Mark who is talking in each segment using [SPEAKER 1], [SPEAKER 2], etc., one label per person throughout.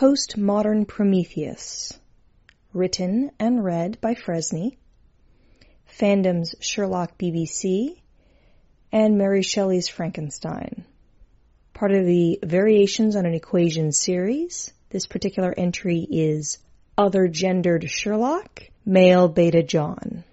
[SPEAKER 1] Postmodern Prometheus, written and read by Fresney, Fandom's Sherlock BBC, and Mary Shelley's Frankenstein. Part of the Variations on an Equation series, this particular entry is Other Gendered Sherlock, Male Beta John.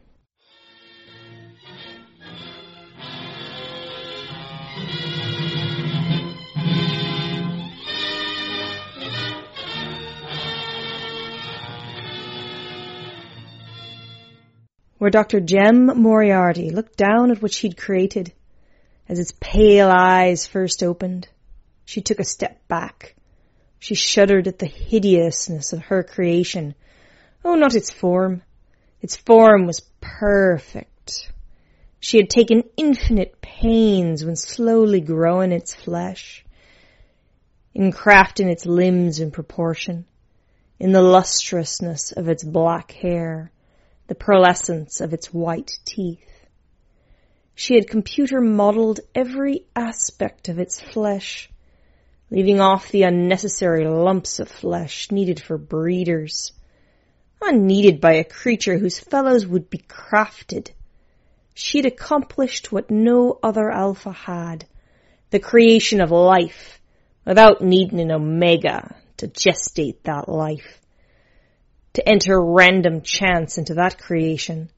[SPEAKER 1] Where Dr. Jem Moriarty looked down at what she'd created. As its pale eyes first opened, she took a step back. She shuddered at the hideousness of her creation. Oh, not its form. Its form was perfect. She had taken infinite pains when slowly growing its flesh, in crafting its limbs in proportion, in the lustrousness of its black hair, the pearlescence of its white teeth. She had computer-modeled every aspect of its flesh, leaving off the unnecessary lumps of flesh needed for breeders, unneeded by a creature whose fellows would be crafted. She had accomplished what no other alpha had, the creation of life, without needing an omega to gestate that life, to enter random chance into that creation.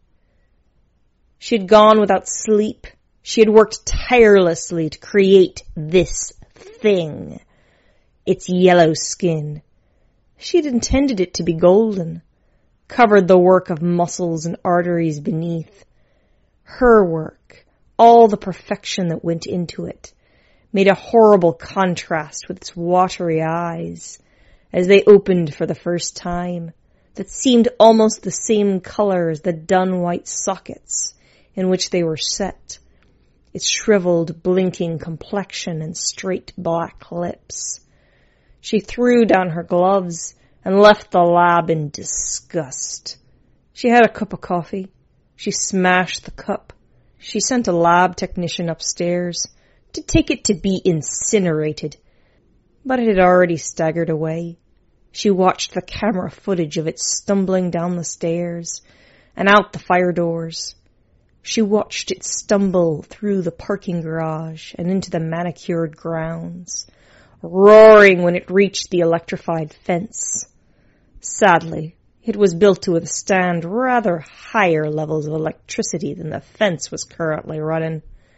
[SPEAKER 1] She had gone without sleep. She had worked tirelessly to create this thing, its yellow skin. She had intended it to be golden, covered the work of muscles and arteries beneath. Her work, all the perfection that went into it, made a horrible contrast with its watery eyes as they opened for the first time, that seemed almost the same color as the dun white sockets in which they were set, its shriveled, blinking complexion and straight black lips. She threw down her gloves and left the lab in disgust. She had a cup of coffee. She smashed the cup. She sent a lab technician upstairs to take it to be incinerated, but it had already staggered away. She watched the camera footage of it stumbling down the stairs and out the fire doors. She watched it stumble through the parking garage and into the manicured grounds, roaring when it reached the electrified fence. Sadly, it was built to withstand rather higher levels of electricity than the fence was currently running.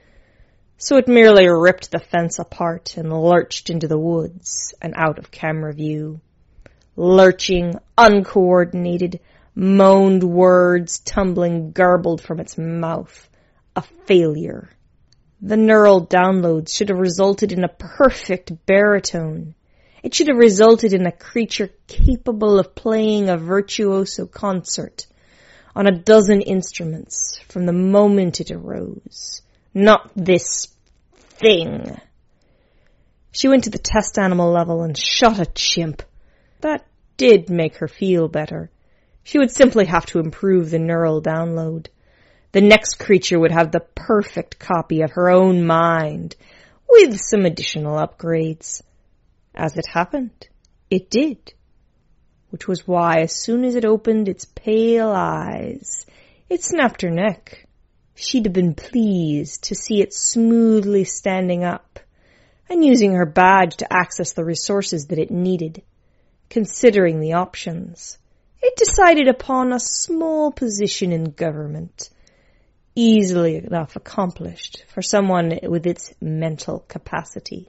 [SPEAKER 1] So it merely ripped the fence apart and lurched into the woods and out of camera view. Lurching, uncoordinated, moaned words tumbling garbled from its mouth. A failure. The neural downloads should have resulted in a perfect baritone. It should have resulted in a creature capable of playing a virtuoso concert on a dozen instruments from the moment it arose. Not this thing. She went to the test animal level and shot a chimp. That did make her feel better. She would simply have to improve the neural download. The next creature would have the perfect copy of her own mind, with some additional upgrades. As it happened, it did. Which was why, as soon as it opened its pale eyes, it snapped her neck. She'd have been pleased to see it smoothly standing up and using her badge to access the resources that it needed. Considering the options, it decided upon a small position in government, easily enough accomplished for someone with its mental capacity.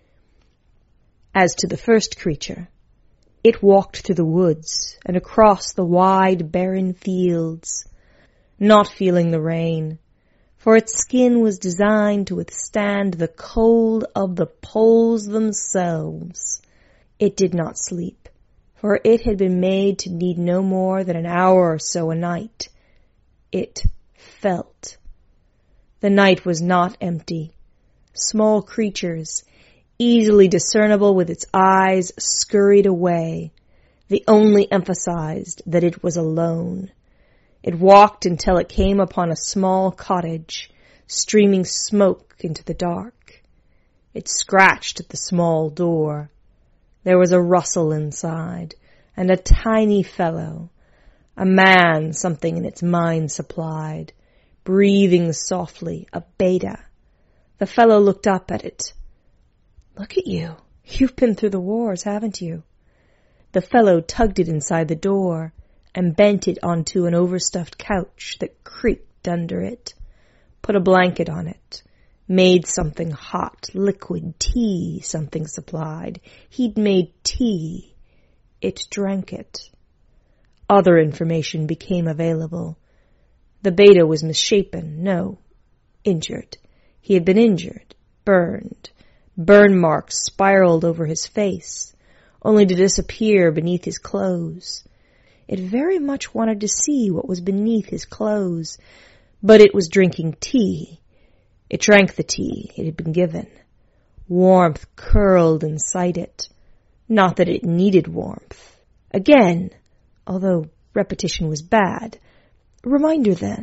[SPEAKER 1] As to the first creature, it walked through the woods and across the wide, barren fields, not feeling the rain, for its skin was designed to withstand the cold of the poles themselves. It did not sleep, for it had been made to need no more than an hour or so a night. It felt. The night was not empty. Small creatures, easily discernible with its eyes, scurried away. They only emphasized that it was alone. It walked until it came upon a small cottage, streaming smoke into the dark. It scratched at the small door. There was a rustle inside, and a tiny fellow, a man something in its mind supplied, breathing softly, a beta. The fellow looked up at it. "Look at you. You've been through the wars, haven't you?" The fellow tugged it inside the door and bent it onto an overstuffed couch that creaked under it, put a blanket on it, made something hot, liquid, tea something supplied. He'd made tea. It drank it. Other information became available. The beta was misshapen, no, injured. He had been injured, burned. Burn marks spiraled over his face, only to disappear beneath his clothes. It very much wanted to see what was beneath his clothes, but it was drinking tea. It drank the tea it had been given. Warmth curled inside it. Not that it needed warmth. Again, although repetition was bad, a reminder then.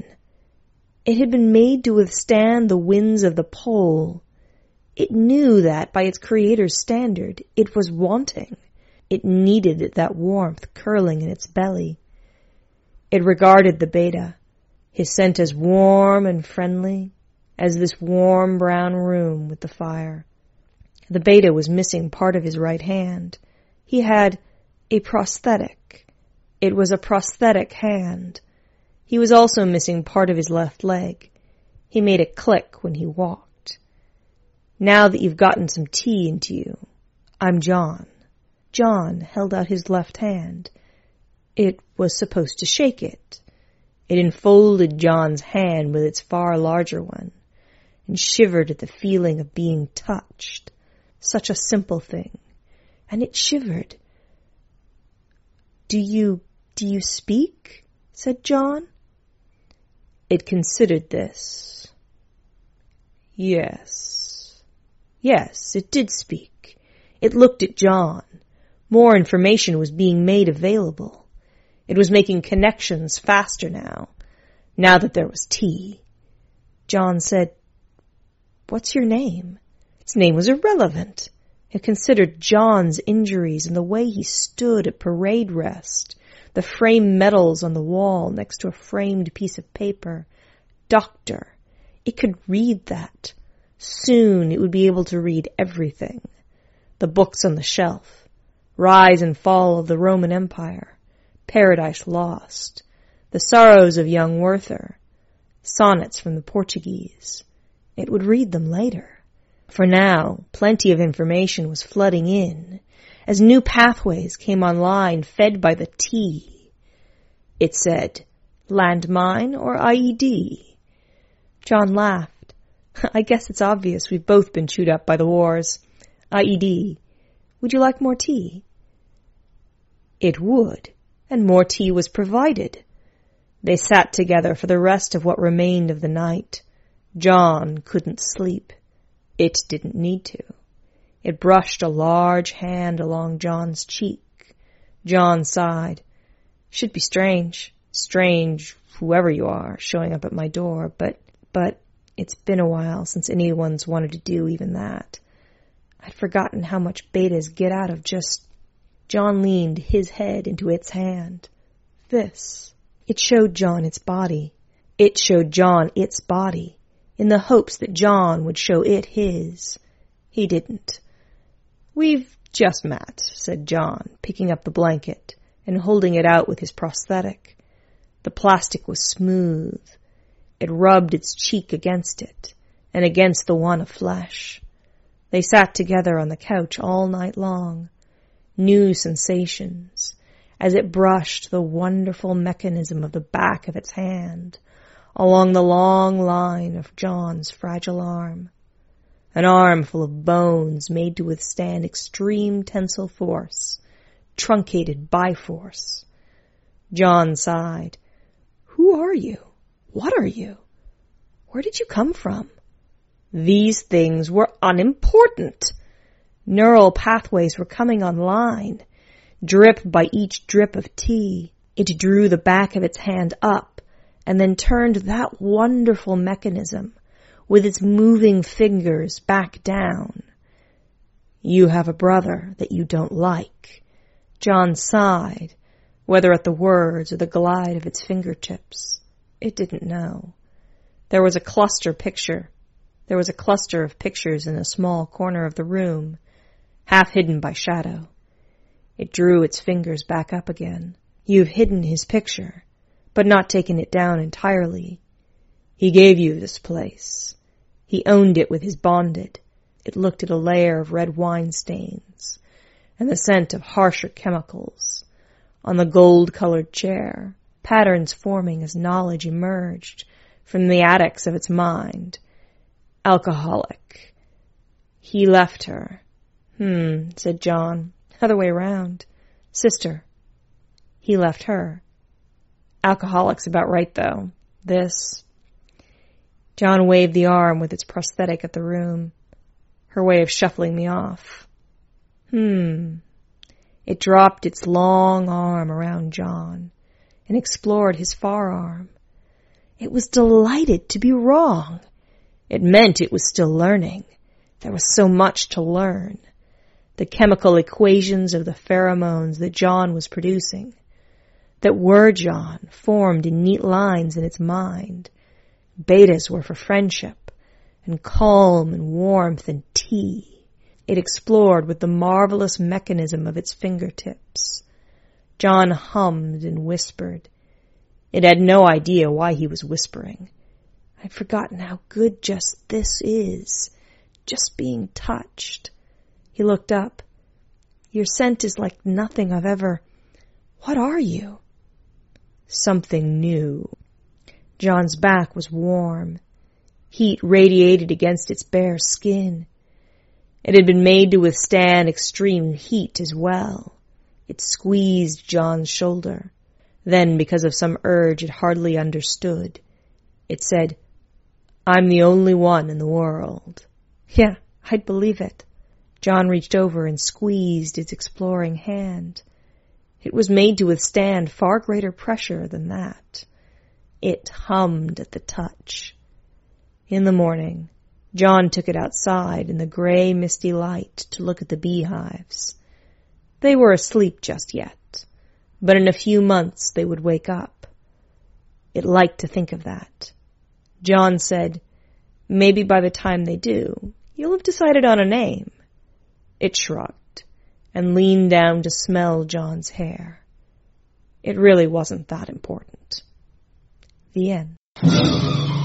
[SPEAKER 1] It had been made to withstand the winds of the pole. It knew that, by its creator's standard, it was wanting. It needed that warmth curling in its belly. It regarded the beta, his scent as warm and friendly as this warm brown room with the fire. The beta was missing part of his right hand. He had a prosthetic. It was a prosthetic hand. He was also missing part of his left leg. He made a click when he walked. "Now that you've gotten some tea into you, I'm John." John held out his left hand. It was supposed to shake it. It enfolded John's hand with its far larger one, and shivered at the feeling of being touched. Such a simple thing. And it shivered. Do you speak?" said John. It considered this. Yes, it did speak. It looked at John. More information was being made available. It was making connections faster now that there was tea. John said, "What's your name?" His name was irrelevant. It considered John's injuries and the way he stood at parade rest, the framed medals on the wall next to a framed piece of paper. Doctor. It could read that. Soon it would be able to read everything. The books on the shelf. Rise and Fall of the Roman Empire. Paradise Lost. The Sorrows of Young Werther. Sonnets from the Portuguese. It would read them later. For now, plenty of information was flooding in, as new pathways came online fed by the tea. It said, "Landmine or IED?" John laughed. "I guess it's obvious we've both been chewed up by the wars. IED. Would you like more tea?" It would, and more tea was provided. They sat together for the rest of what remained of the night. John couldn't sleep. It didn't need to. It brushed a large hand along John's cheek. John sighed. "Should be strange, whoever you are, showing up at my door, but it's been a while since anyone's wanted to do even that. I'd forgotten how much betas get out of just..." John leaned his head into its hand. This. It showed John its body. It showed John its body, in the hopes that John would show it his. He didn't. "We've just met," said John, picking up the blanket and holding it out with his prosthetic. The plastic was smooth. It rubbed its cheek against it, and against the one of flesh. They sat together on the couch all night long. New sensations, as it brushed the wonderful mechanism of the back of its hand along the long line of John's fragile arm. An arm full of bones made to withstand extreme tensile force, truncated by force. John sighed. "Who are you? What are you? Where did you come from?" These things were unimportant. Neural pathways were coming online. Drip by each drip of tea, it drew the back of its hand up and then turned that wonderful mechanism with its moving fingers back down. You have a brother that you don't like. John sighed, whether at the words or the glide of its fingertips. It didn't know. There was a cluster of pictures in a small corner of the room, half hidden by shadow. It drew its fingers back up again. You've hidden his picture, but not taken it down entirely. He gave you this place. He owned it with his bonded. It looked at a layer of red wine stains and the scent of harsher chemicals on the gold-colored chair, patterns forming as knowledge emerged from the attics of its mind. Alcoholic. He left her. Said John. Other way round. Sister. He left her. Alcoholic's about right, though. This. John waved the arm with its prosthetic at the room. Her way of shuffling me off. It dropped its long arm around John and explored his forearm. It was delighted to be wrong. It meant it was still learning. There was so much to learn. The chemical equations of the pheromones that John was producing, that were John, formed in neat lines in its mind. Betas were for friendship, and calm and warmth and tea. It explored with the marvelous mechanism of its fingertips. John hummed and whispered. It had no idea why he was whispering. I'd forgotten how good just this is, just being touched. He looked up. Your scent is like nothing I've ever... What are you? Something new. John's back was warm. Heat radiated against its bare skin. It had been made to withstand extreme heat as well. It squeezed John's shoulder. Then, because of some urge it hardly understood, it said, I'm the only one in the world. Yeah, I'd believe it. John reached over and squeezed its exploring hand. It was made to withstand far greater pressure than that. It hummed at the touch. In the morning, John took it outside in the gray, misty light to look at the beehives. They were asleep just yet, but in a few months they would wake up. It liked to think of that. John said, maybe by the time they do, you'll have decided on a name. It shrugged and leaned down to smell John's hair. It really wasn't that important. The end.